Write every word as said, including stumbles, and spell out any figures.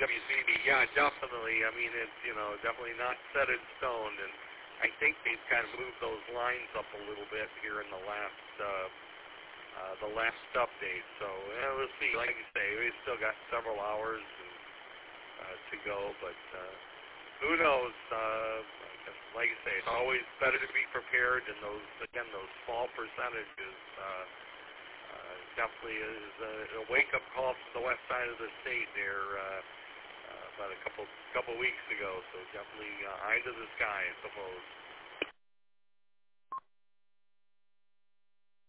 W C B. Yeah, definitely. I mean, it's, you know, definitely not set in stone, and I think they've kind of moved those lines up a little bit here in the last uh, uh, the last update. So yeah, we'll see. Like you say, we've still got several hours and, uh, to go, but uh, who knows? Uh, like you say, it's always better to be prepared, and those, again, those small percentages uh, uh, definitely is a, a wake-up call from the west side of the state there uh, uh, about a couple couple weeks ago. So definitely uh, eye to the sky, I suppose.